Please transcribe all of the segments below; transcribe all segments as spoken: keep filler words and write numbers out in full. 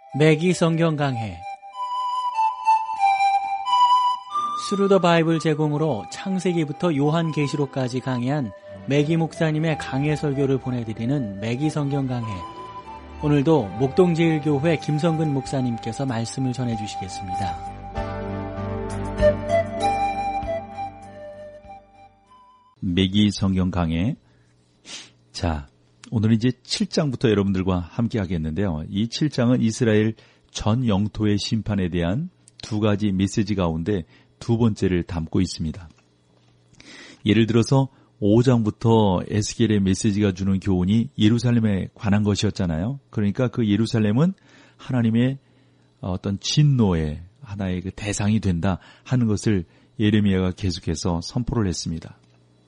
매기 성경 강해 스루더 바이블 제공으로 창세기부터 요한계시록까지 강해한 매기 목사님의 강해 설교를 보내드리는 매기 성경 강해. 오늘도 목동제일교회 김성근 목사님께서 말씀을 전해주시겠습니다. 매기 성경 강해. 자, 오늘 이제 칠 장부터 여러분들과 함께 하겠는데요. 이 칠 장은 이스라엘 전 영토의 심판에 대한 두 가지 메시지 가운데 두 번째를 담고 있습니다. 예를 들어서 오 장부터 에스겔의 메시지가 주는 교훈이 예루살렘에 관한 것이었잖아요. 그러니까 그 예루살렘은 하나님의 어떤 진노의 하나의 그 대상이 된다 하는 것을 예레미야가 계속해서 선포를 했습니다.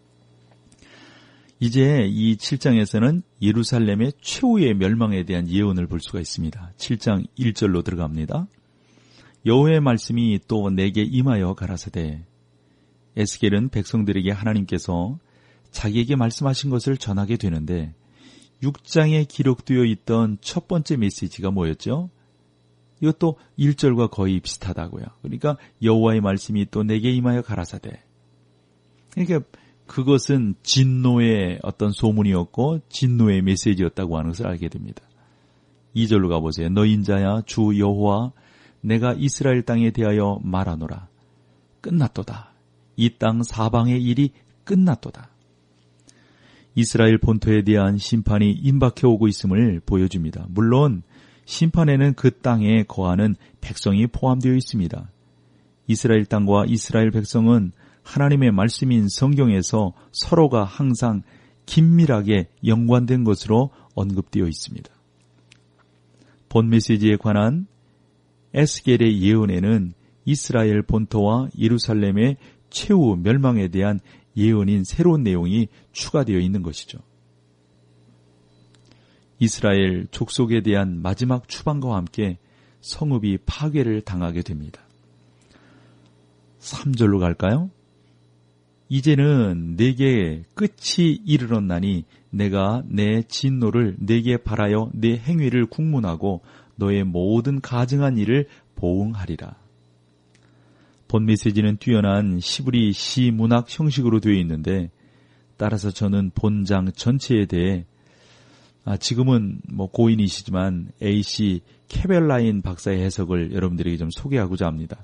이제 이 칠 장에서는 예루살렘의 최후의 멸망에 대한 예언을 볼 수가 있습니다. 칠 장 일 절로 들어갑니다. 여호와의 말씀이 또 내게 임하여 가라사대. 에스겔은 백성들에게 하나님께서 자기에게 말씀하신 것을 전하게 되는데 육 장에 기록되어 있던 첫 번째 메시지가 뭐였죠? 이것도 일 절과 거의 비슷하다고요. 그러니까 여호와의 말씀이 또 내게 임하여 가라사대. 그러니까 그것은 진노의 어떤 소문이었고 진노의 메시지였다고 하는 것을 알게 됩니다. 이 절로 가보세요. 너 인자야 주 여호와 내가 이스라엘 땅에 대하여 말하노라. 끝났도다. 이 땅 사방의 일이 끝났도다. 이스라엘 본토에 대한 심판이 임박해 오고 있음을 보여줍니다. 물론 심판에는 그 땅에 거하는 백성이 포함되어 있습니다. 이스라엘 땅과 이스라엘 백성은 하나님의 말씀인 성경에서 서로가 항상 긴밀하게 연관된 것으로 언급되어 있습니다. 본 메시지에 관한 에스겔의 예언에는 이스라엘 본토와 예루살렘의 최후 멸망에 대한 예언인 새로운 내용이 추가되어 있는 것이죠. 이스라엘 족속에 대한 마지막 추방과 함께 성읍이 파괴를 당하게 됩니다. 삼 절로 갈까요? 이제는 내게 끝이 이르렀나니 내가 내 진노를 내게 발하여 내 행위를 국문하고 너의 모든 가증한 일을 보응하리라. 본 메시지는 뛰어난 시브리 시 문학 형식으로 되어 있는데 따라서 저는 본장 전체에 대해 아, 지금은 뭐 고인이시지만 에이씨 캐벨라인 박사의 해석을 여러분들에게 좀 소개하고자 합니다.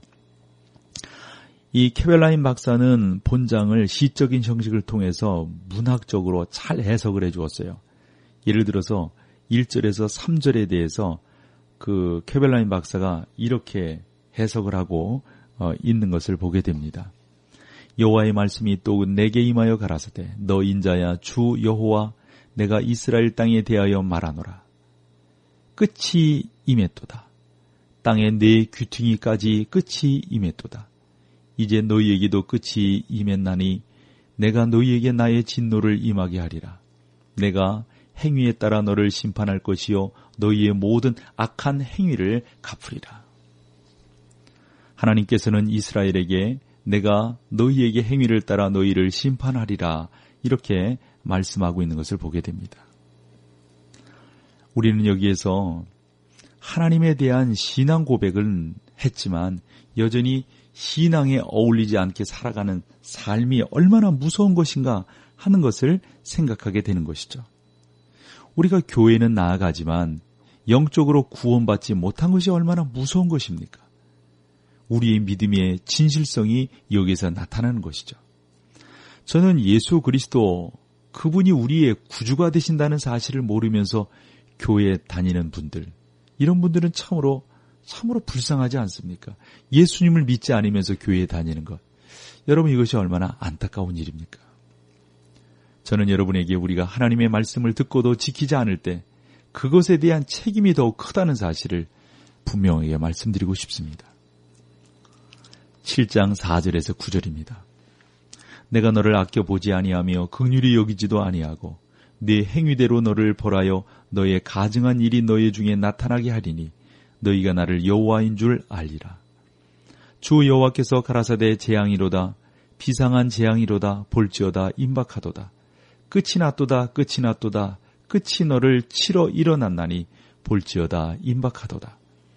이 캐벨라인 박사는 본장을 시적인 형식을 통해서 문학적으로 잘 해석을 해주었어요. 예를 들어서 일 절에서 삼 절에 대해서 그 캐벨라인 박사가 이렇게 해석을 하고 어, 있는 것을 보게 됩니다. 여호와의 말씀이 또 내게 임하여 가라사대 너 인자야 주 여호와 내가 이스라엘 땅에 대하여 말하노라. 끝이 임했도다. 땅에 내 귀퉁이까지 끝이 임했도다. 이제 너희에게도 끝이 임했나니 내가 너희에게 나의 진노를 임하게 하리라. 내가 행위에 따라 너를 심판할 것이요 너희의 모든 악한 행위를 갚으리라. 하나님께서는 이스라엘에게 내가 너희에게 행위를 따라 너희를 심판하리라 이렇게 말씀하고 있는 것을 보게 됩니다. 우리는 여기에서 하나님에 대한 신앙 고백은 했지만 여전히 신앙에 어울리지 않게 살아가는 삶이 얼마나 무서운 것인가 하는 것을 생각하게 되는 것이죠. 우리가 교회는 나아가지만 영적으로 구원받지 못한 것이 얼마나 무서운 것입니까? 우리의 믿음의 진실성이 여기서 나타나는 것이죠. 저는 예수 그리스도 그분이 우리의 구주가 되신다는 사실을 모르면서 교회에 다니는 분들, 이런 분들은 참으로 참으로 불쌍하지 않습니까? 예수님을 믿지 않으면서 교회에 다니는 것. 여러분 이것이 얼마나 안타까운 일입니까? 저는 여러분에게 우리가 하나님의 말씀을 듣고도 지키지 않을 때 그것에 대한 책임이 더욱 크다는 사실을 분명하게 말씀드리고 싶습니다. 칠 장 사 절에서 구 절입니다. 내가 너를 아껴보지 아니하며 긍휼히 여기지도 아니하고 네 행위대로 너를 벌하여 너의 가증한 일이 너희 중에 나타나게 하리니 너희가 나를 여호와인 줄 알리라. 주 여호와께서 가라사대 재앙이로다 비상한 재앙이로다 볼지어다 임박하도다. 끝이 났도다 끝이 났도다 끝이 너를 치러 일어났나니 볼지어다 임박하도다.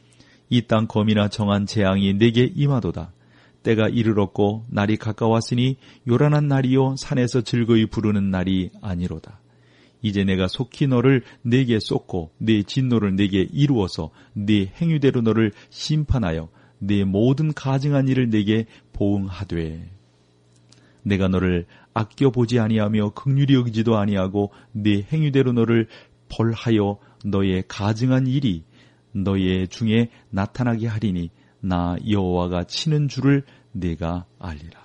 이 땅 검이나 정한 재앙이 내게 임하도다. 때가 이르렀고 날이 가까웠으니 요란한 날이요 산에서 즐거이 부르는 날이 아니로다. 이제 내가 속히 너를 내게 쏟고 네 진노를 내게 이루어서 네 행위대로 너를 심판하여 네 모든 가증한 일을 내게 보응하되, 내가 너를 아껴보지 아니하며 긍휼히 여기지도 아니하고 네 행위대로 너를 벌하여 너의 가증한 일이 너의 중에 나타나게 하리니 나 여호와가 치는 줄을 내가 알리라.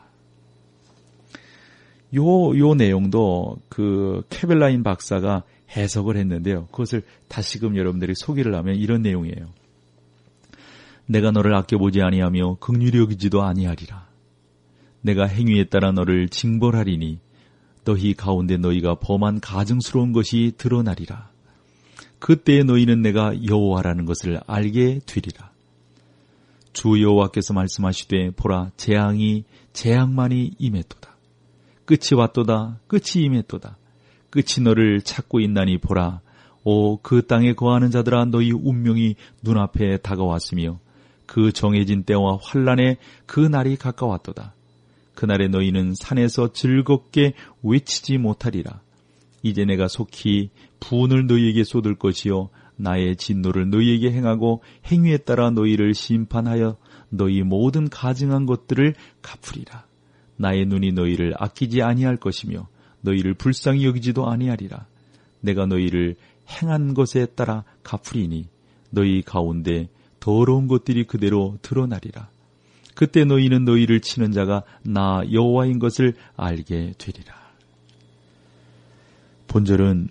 요, 요 내용도 그 케벨라인 박사가 해석을 했는데요. 그것을 다시금 여러분들이 소개를 하면 이런 내용이에요. 내가 너를 아껴보지 아니하며 긍휼히 여기지도 아니하리라. 내가 행위에 따라 너를 징벌하리니 너희 가운데 너희가 범한 가증스러운 것이 드러나리라. 그때에 너희는 내가 여호와라는 것을 알게 되리라. 주 여호와께서 말씀하시되 보라 재앙이 재앙만이 임했도다. 끝이 왔도다. 끝이 임했도다. 끝이 너를 찾고 있나니 보라. 오 그 땅에 거하는 자들아 너희 운명이 눈앞에 다가왔으며 그 정해진 때와 환란의 그 날이 가까웠도다. 그날에 너희는 산에서 즐겁게 외치지 못하리라. 이제 내가 속히 분을 너희에게 쏟을 것이요 나의 진노를 너희에게 행하고 행위에 따라 너희를 심판하여 너희 모든 가증한 것들을 갚으리라. 나의 눈이 너희를 아끼지 아니할 것이며 너희를 불쌍히 여기지도 아니하리라. 내가 너희를 행한 것에 따라 갚으리니 너희 가운데 더러운 것들이 그대로 드러나리라. 그때 너희는 너희를 치는 자가 나 여호와인 것을 알게 되리라. 본절은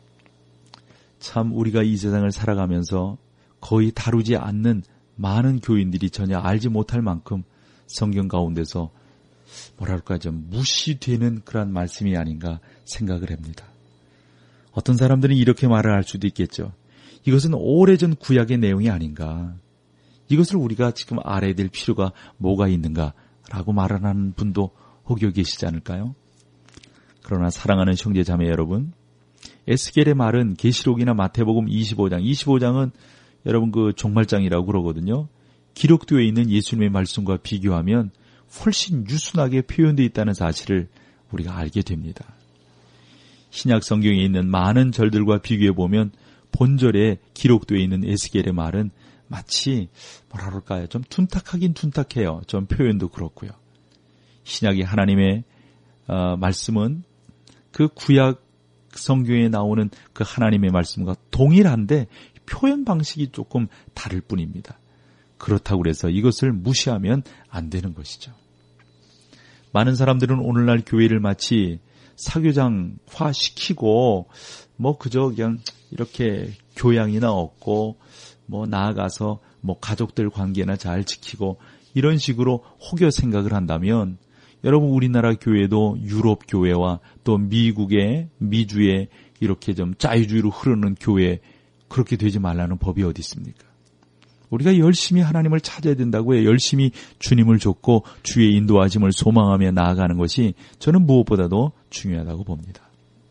참 우리가 이 세상을 살아가면서 거의 다루지 않는 많은 교인들이 전혀 알지 못할 만큼 성경 가운데서 뭐랄까 좀 무시되는 그런 말씀이 아닌가 생각을 합니다. 어떤 사람들은 이렇게 말을 할 수도 있겠죠. 이것은 오래전 구약의 내용이 아닌가. 이것을 우리가 지금 알아야 될 필요가 뭐가 있는가라고 말하는 분도 혹여 계시지 않을까요? 그러나 사랑하는 형제 자매 여러분, 에스겔의 말은 계시록이나 마태복음 이십오 장, 이십오 장은 여러분 그 종말장이라고 그러거든요. 기록되어 있는 예수님의 말씀과 비교하면 훨씬 유순하게 표현되어 있다는 사실을 우리가 알게 됩니다. 신약 성경에 있는 많은 절들과 비교해 보면 본절에 기록되어 있는 에스겔의 말은 마치 뭐라 그럴까요? 좀 둔탁하긴 둔탁해요. 좀 표현도 그렇고요. 신약의 하나님의 어, 말씀은 그 구약 성경에 나오는 그 하나님의 말씀과 동일한데 표현 방식이 조금 다를 뿐입니다. 그렇다고 해서 이것을 무시하면 안 되는 것이죠. 많은 사람들은 오늘날 교회를 마치 사교장화 시키고 뭐 그저 그냥 이렇게 교양이나 얻고 뭐 나아가서 뭐 가족들 관계나 잘 지키고 이런 식으로 혹여 생각을 한다면 여러분 우리나라 교회도 유럽 교회와 또 미국의 미주의 이렇게 좀 자유주의로 흐르는 교회 그렇게 되지 말라는 법이 어디 있습니까? 우리가 열심히 하나님을 찾아야 된다고 해요. 열심히 주님을 좇고 주의 인도하심을 소망하며 나아가는 것이 저는 무엇보다도 중요하다고 봅니다.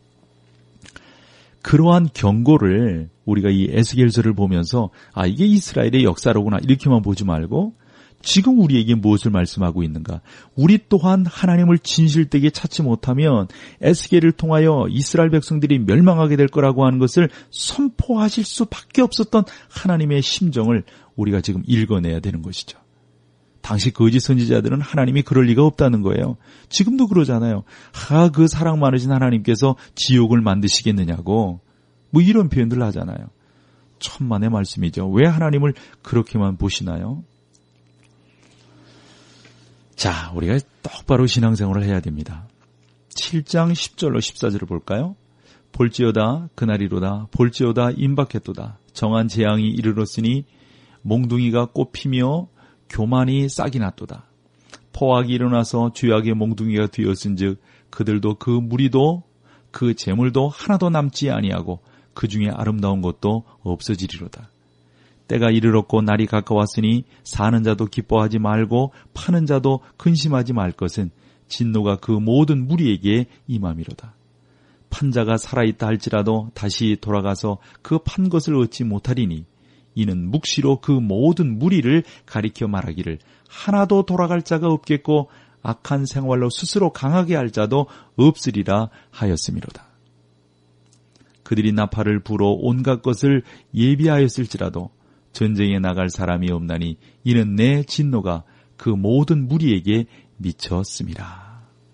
그러한 경고를 우리가 이 에스겔서를 보면서 아 이게 이스라엘의 역사로구나 이렇게만 보지 말고 지금 우리에게 무엇을 말씀하고 있는가? 우리 또한 하나님을 진실되게 찾지 못하면 에스겔을 통하여 이스라엘 백성들이 멸망하게 될 거라고 하는 것을 선포하실 수밖에 없었던 하나님의 심정을 우리가 지금 읽어내야 되는 것이죠. 당시 거짓 선지자들은 하나님이 그럴 리가 없다는 거예요. 지금도 그러잖아요. 아, 그 사랑 많으신 하나님께서 지옥을 만드시겠느냐고 뭐 이런 표현들 하잖아요. 천만의 말씀이죠. 왜 하나님을 그렇게만 보시나요? 자, 우리가 똑바로 신앙생활을 해야 됩니다. 칠 장 십 절로 십사 절을 볼까요? 볼지어다 그날이로다 볼지어다 임박했도다 정한 재앙이 이르렀으니 몽둥이가 꽃피며 교만이 싹이 났도다. 포악이 일어나서 죄악의 몽둥이가 되었은즉 그들도 그 무리도 그 재물도 하나도 남지 아니하고 그 중에 아름다운 것도 없어지리로다. 때가 이르렀고 날이 가까웠으니 사는 자도 기뻐하지 말고 파는 자도 근심하지 말 것은 진노가 그 모든 무리에게 임함이로다. 판자가 살아있다 할지라도 다시 돌아가서 그 판 것을 얻지 못하리니 이는 묵시로 그 모든 무리를 가리켜 말하기를 하나도 돌아갈 자가 없겠고 악한 생활로 스스로 강하게 할 자도 없으리라 하였음이로다. 그들이 나팔을 불어 온갖 것을 예비하였을지라도 전쟁에 나갈 사람이 없나니 이는 내 진노가 그 모든 무리에게 미쳤음이라.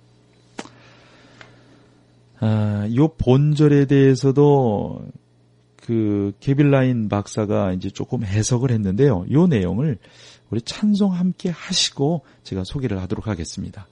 아, 요 본절에 대해서도 그 게빌라인 박사가 이제 조금 해석을 했는데요. 요 내용을 우리 찬송 함께 하시고 제가 소개를 하도록 하겠습니다.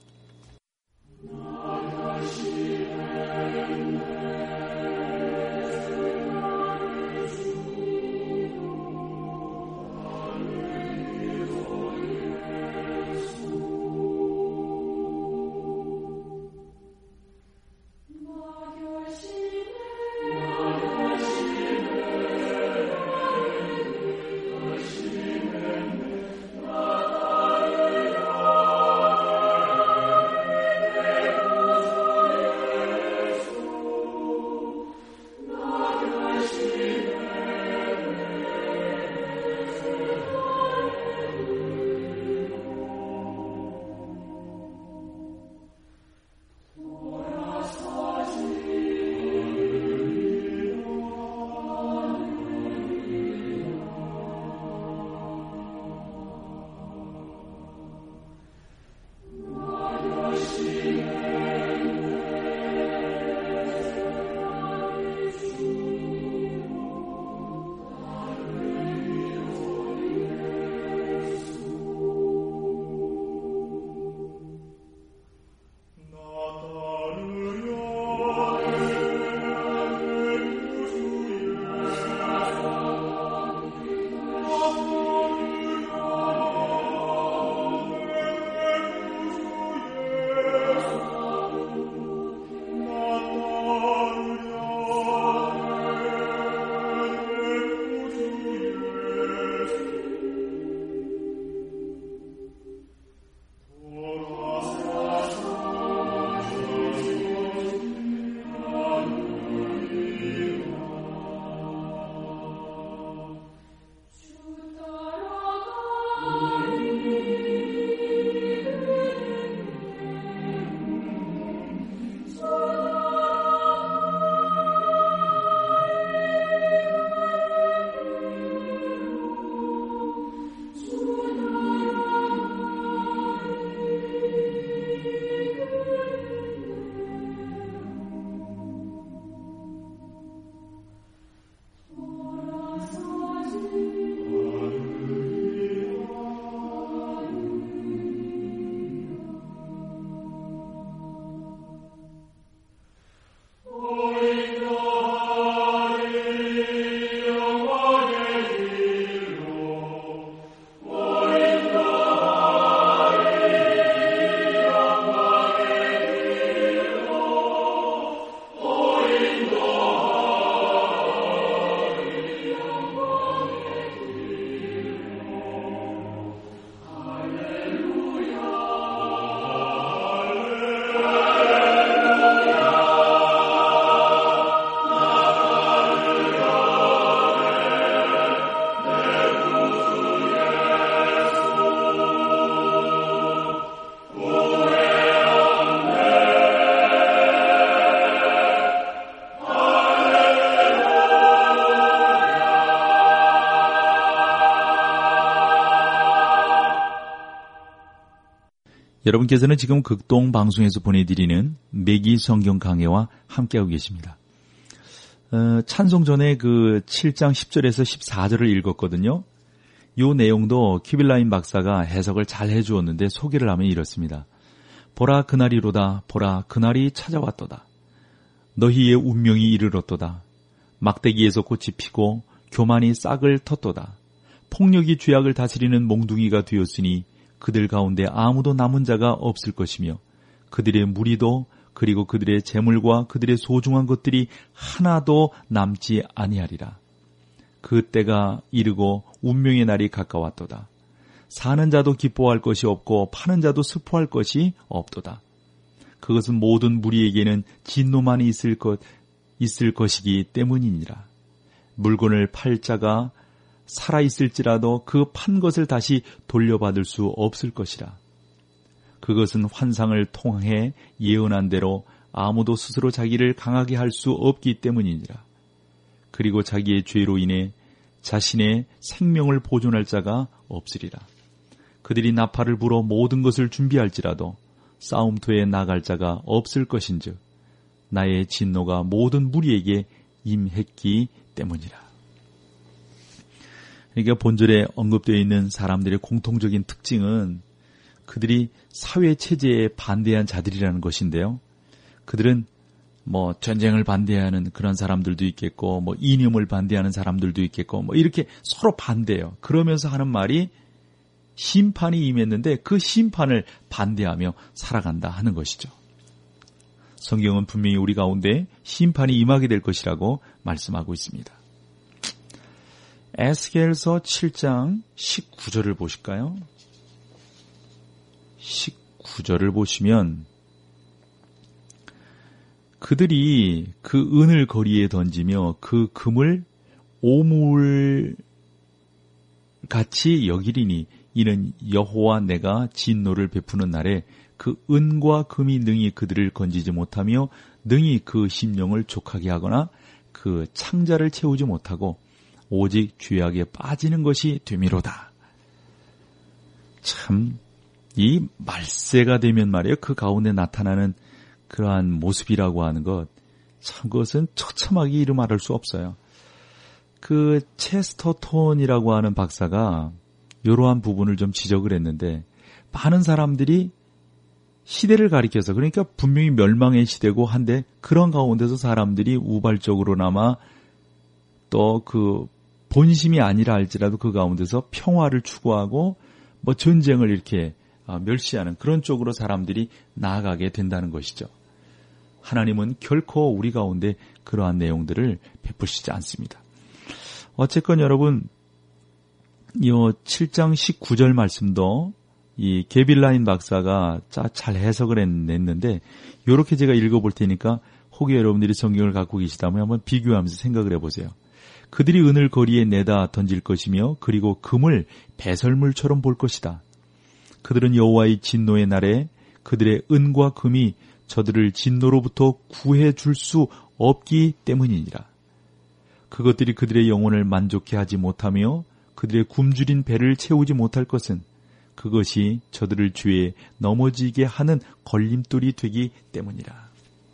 여러분께서는 지금 극동 방송에서 보내드리는 매기 성경 강해와 함께하고 계십니다. 어, 찬송 전에 그 칠 장 십 절에서 십사 절을 읽었거든요. 이 내용도 키빌라인 박사가 해석을 잘 해주었는데 소개를 하면 이렇습니다. 보라 그날이로다. 보라 그날이 찾아왔도다. 너희의 운명이 이르렀도다. 막대기에서 꽃이 피고 교만이 싹을 텄도다. 폭력이 죄악을 다스리는 몽둥이가 되었으니 그들 가운데 아무도 남은 자가 없을 것이며 그들의 무리도 그리고 그들의 재물과 그들의 소중한 것들이 하나도 남지 아니하리라. 그 때가 이르고 운명의 날이 가까웠도다. 사는 자도 기뻐할 것이 없고 파는 자도 슬퍼할 것이 없도다. 그것은 모든 무리에게는 진노만이 있을 것 있을 것이기 때문이니라. 물건을 팔 자가 살아있을지라도 그 판 것을 다시 돌려받을 수 없을 것이라. 그것은 환상을 통해 예언한 대로 아무도 스스로 자기를 강하게 할 수 없기 때문이니라. 그리고 자기의 죄로 인해 자신의 생명을 보존할 자가 없으리라. 그들이 나팔을 불어 모든 것을 준비할지라도 싸움터에 나갈 자가 없을 것인즉 나의 진노가 모든 무리에게 임했기 때문이라. 그러니까 본절에 언급되어 있는 사람들의 공통적인 특징은 그들이 사회 체제에 반대한 자들이라는 것인데요. 그들은 뭐 전쟁을 반대하는 그런 사람들도 있겠고, 뭐 이념을 반대하는 사람들도 있겠고, 뭐 이렇게 서로 반대해요. 그러면서 하는 말이 심판이 임했는데 그 심판을 반대하며 살아간다 하는 것이죠. 성경은 분명히 우리 가운데 심판이 임하게 될 것이라고 말씀하고 있습니다. 에스겔서 칠 장 십구 절을 보실까요? 십구 절을 보시면 그들이 그 은을 거리에 던지며 그 금을 오물같이 여기리니 이는 여호와 내가 진노를 베푸는 날에 그 은과 금이 능히 그들을 건지지 못하며 능히 그 심령을 족하게 하거나 그 창자를 채우지 못하고 오직 죄악에 빠지는 것이 되미로다. 참, 이 말세가 되면 말이에요. 그 가운데 나타나는 그러한 모습이라고 하는 것, 참 그것은 처참하게 이루 말할 수 없어요. 그 체스터톤이라고 하는 박사가 이러한 부분을 좀 지적을 했는데, 많은 사람들이 시대를 가리켜서, 그러니까 분명히 멸망의 시대고 한데 그런 가운데서 사람들이 우발적으로나마 또 그 본심이 아니라 할지라도 그 가운데서 평화를 추구하고 뭐 전쟁을 이렇게 멸시하는 그런 쪽으로 사람들이 나아가게 된다는 것이죠. 하나님은 결코 우리 가운데 그러한 내용들을 베푸시지 않습니다. 어쨌건 여러분, 이 칠 장 십구 절 말씀도 이 게빌라인 박사가 잘 해석을 했는데, 이렇게 제가 읽어볼 테니까 혹여 여러분들이 성경을 갖고 계시다면 한번 비교하면서 생각을 해보세요. 그들이 은을 거리에 내다 던질 것이며 그리고 금을 배설물처럼 볼 것이다. 그들은 여호와의 진노의 날에 그들의 은과 금이 저들을 진노로부터 구해줄 수 없기 때문이니라. 그것들이 그들의 영혼을 만족해 하지 못하며 그들의 굶주린 배를 채우지 못할 것은 그것이 저들을 죄에 넘어지게 하는 걸림돌이 되기 때문이라.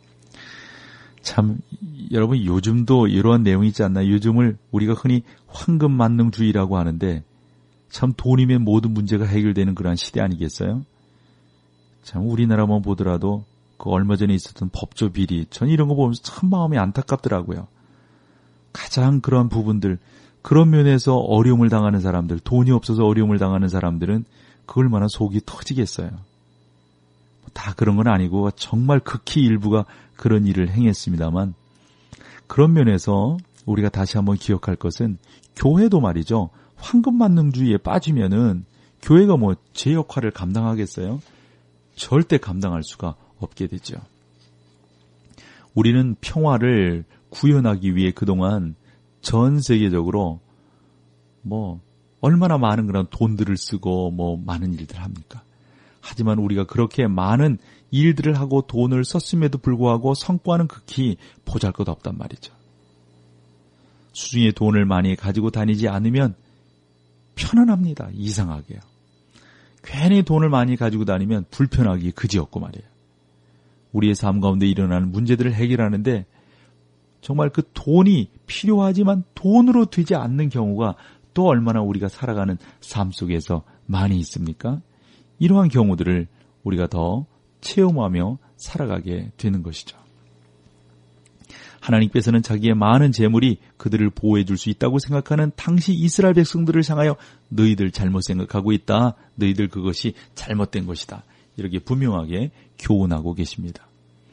참, 여러분 요즘도 이러한 내용이 있지 않나요? 요즘을 우리가 흔히 황금만능주의라고 하는데 참 돈이면 모든 문제가 해결되는 그러한 시대 아니겠어요? 참 우리나라만 보더라도 그 얼마 전에 있었던 법조 비리, 전 이런 거 보면서 참 마음이 안타깝더라고요. 가장 그런 부분들, 그런 면에서 어려움을 당하는 사람들, 돈이 없어서 어려움을 당하는 사람들은 그 얼마나 속이 터지겠어요. 다 그런 건 아니고 정말 극히 일부가 그런 일을 행했습니다만, 그런 면에서 우리가 다시 한번 기억할 것은 교회도 말이죠. 황금만능주의에 빠지면은 교회가 뭐 제 역할을 감당하겠어요? 절대 감당할 수가 없게 되죠. 우리는 평화를 구현하기 위해 그동안 전 세계적으로 뭐 얼마나 많은 그런 돈들을 쓰고 뭐 많은 일들을 합니까? 하지만 우리가 그렇게 많은 일들을 하고 돈을 썼음에도 불구하고 성과는 극히 보잘것없단 말이죠. 수중에 돈을 많이 가지고 다니지 않으면 편안합니다. 이상하게요. 괜히 돈을 많이 가지고 다니면 불편하기 그지없고 말이에요. 우리의 삶 가운데 일어나는 문제들을 해결하는데 정말 그 돈이 필요하지만 돈으로 되지 않는 경우가 또 얼마나 우리가 살아가는 삶 속에서 많이 있습니까? 이러한 경우들을 우리가 더 체험하며 살아가게 되는 것이죠. 하나님께서는 자기의 많은 재물이 그들을 보호해 줄 수 있다고 생각하는 당시 이스라엘 백성들을 향하여 너희들 잘못 생각하고 있다. 너희들 그것이 잘못된 것이다. 이렇게 분명하게 교훈하고 계십니다.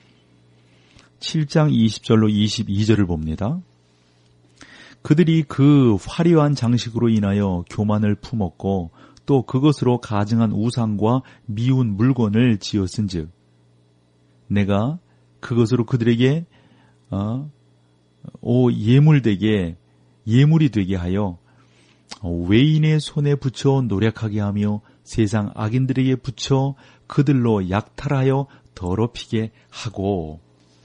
칠 장 이십 절로 이십이 절을 봅니다. 그들이 그 화려한 장식으로 인하여 교만을 품었고 또 그것으로 가증한 우상과 미운 물건을 지었은즉 내가 그것으로 그들에게 어, 오 예물되게 예물이 되게 하여 외인의 손에 붙여 노력하게 하며 세상 악인들에게 붙여 그들로 약탈하여 더럽히게 하고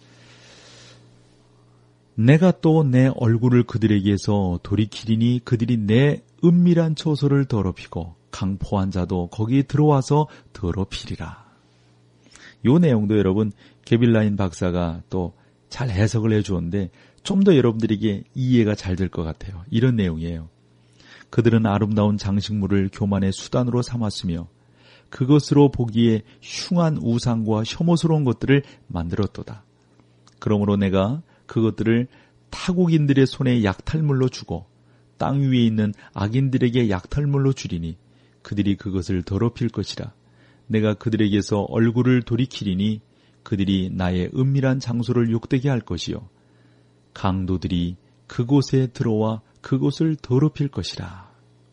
내가 또 내 얼굴을 그들에게서 돌이키리니 그들이 내 은밀한 처소를 더럽히고 강포한 자도 거기 들어와서 더럽히리라. 이 내용도 여러분 게빌라인 박사가 또 잘 해석을 해주었는데 좀 더 여러분들에게 이해가 잘 될 것 같아요. 이런 내용이에요. 그들은 아름다운 장식물을 교만의 수단으로 삼았으며 그것으로 보기에 흉한 우상과 혐오스러운 것들을 만들었도다. 그러므로 내가 그것들을 타국인들의 손에 약탈물로 주고 땅 위에 있는 악인들에게 약탈물로 주리니 그들이 그것을 더럽힐 것이라. 내가 그들에게서 얼굴을 돌이키리니 그들이 나의 은밀한 장소를 욕되게 할 것이요 강도들이 그곳에 들어와 그곳을 더럽힐 것이라.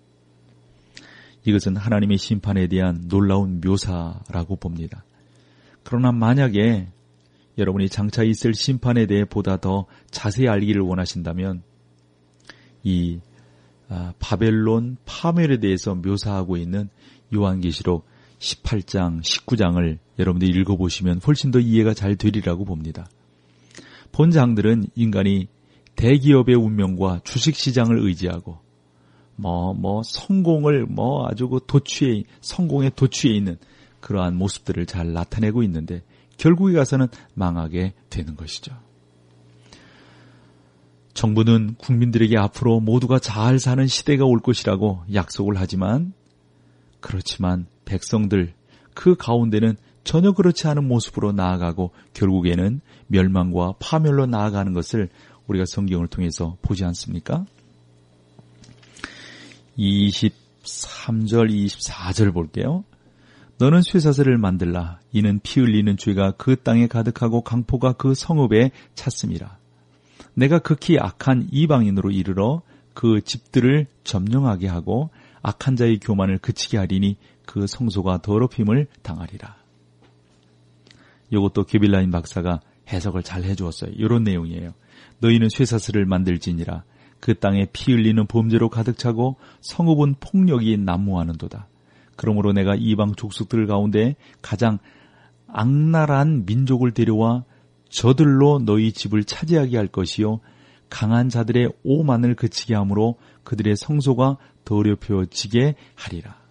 이것은 하나님의 심판에 대한 놀라운 묘사라고 봅니다. 그러나 만약에 여러분이 장차 있을 심판에 대해 보다 더 자세히 알기를 원하신다면 이 바벨론 파멸에 대해서 묘사하고 있는 요한계시록 십팔 장, 십구 장을 여러분들이 읽어보시면 훨씬 더 이해가 잘 되리라고 봅니다. 본 장들은 인간이 대기업의 운명과 주식시장을 의지하고 뭐, 뭐, 성공을 뭐 아주 그 도취해, 성공의 도취해 있는 그러한 모습들을 잘 나타내고 있는데 결국에 가서는 망하게 되는 것이죠. 정부는 국민들에게 앞으로 모두가 잘 사는 시대가 올 것이라고 약속을 하지만 그렇지만 백성들 그 가운데는 전혀 그렇지 않은 모습으로 나아가고 결국에는 멸망과 파멸로 나아가는 것을 우리가 성경을 통해서 보지 않습니까? 이십삼 절, 이십사 절 볼게요. 너는 쇠사슬을 만들라. 이는 피 흘리는 죄가 그 땅에 가득하고 강포가 그 성읍에 찼음이라. 내가 극히 악한 이방인으로 이르러 그 집들을 점령하게 하고 악한 자의 교만을 그치게 하리니 그 성소가 더럽힘을 당하리라. 이것도 게빌라인 박사가 해석을 잘 해주었어요. 이런 내용이에요. 너희는 쇠사슬을 만들지니라. 그 땅에 피 흘리는 범죄로 가득 차고 성읍은 폭력이 난무하는도다. 그러므로 내가 이방 족속들 가운데 가장 악랄한 민족을 데려와 저들로 너희 집을 차지하게 할 것이요 강한 자들의 오만을 그치게 하므로 그들의 성소가 더럽혀지게 하리라.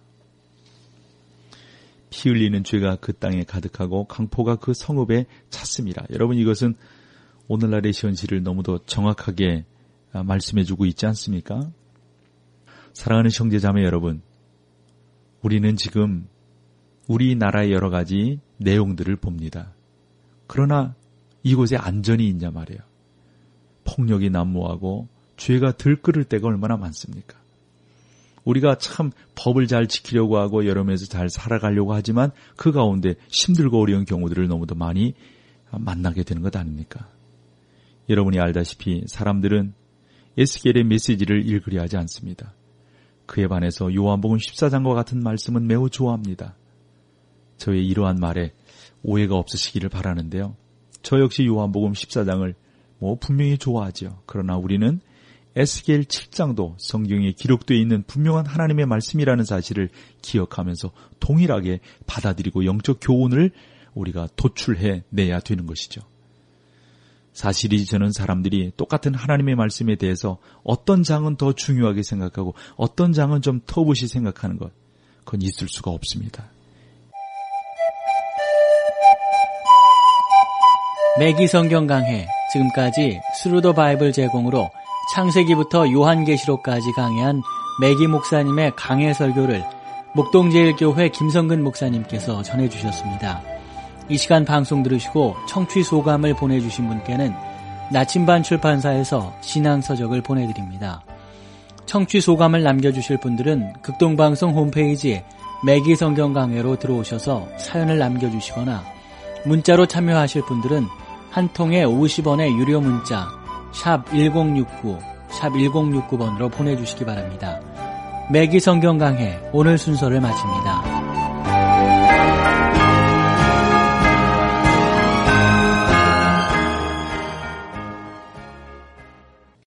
피 흘리는 죄가 그 땅에 가득하고 강포가 그 성읍에 찼음이라. 여러분 이것은 오늘날의 현실을 너무도 정확하게 말씀해주고 있지 않습니까? 사랑하는 형제자매 여러분, 우리는 지금 우리나라의 여러 가지 내용들을 봅니다. 그러나 이곳에 안전이 있냐 말이에요. 폭력이 난무하고 죄가 들끓을 때가 얼마나 많습니까? 우리가 참 법을 잘 지키려고 하고 여러 면에서 잘 살아가려고 하지만 그 가운데 힘들고 어려운 경우들을 너무도 많이 만나게 되는 것 아닙니까? 여러분이 알다시피 사람들은 에스겔의 메시지를 읽으려 하지 않습니다. 그에 반해서 요한복음 십사 장과 같은 말씀은 매우 좋아합니다. 저의 이러한 말에 오해가 없으시기를 바라는데요. 저 역시 요한복음 십사 장을 뭐 분명히 좋아하죠. 그러나 우리는 에스겔 칠 장도 성경에 기록되어 있는 분명한 하나님의 말씀이라는 사실을 기억하면서 동일하게 받아들이고 영적 교훈을 우리가 도출해 내야 되는 것이죠. 사실이지 저는 사람들이 똑같은 하나님의 말씀에 대해서 어떤 장은 더 중요하게 생각하고 어떤 장은 좀 터부시 생각하는 것, 그건 있을 수가 없습니다. 매기 성경 강해, 지금까지 스루 더 바이블 제공으로 창세기부터 요한계시록까지 강해한 매기 목사님의 강해 설교를 목동제일교회 김성근 목사님께서 전해주셨습니다. 이 시간 방송 들으시고 청취 소감을 보내주신 분께는 나침반 출판사에서 신앙서적을 보내드립니다. 청취 소감을 남겨주실 분들은 극동방송 홈페이지 매기 성경 강해로 들어오셔서 사연을 남겨주시거나 문자로 참여하실 분들은 한 통에 오십 원의 유료 문자 샵 일공육구, 샵 일공육구 번으로 보내주시기 바랍니다. 매기 성경 강해 오늘 순서를 마칩니다.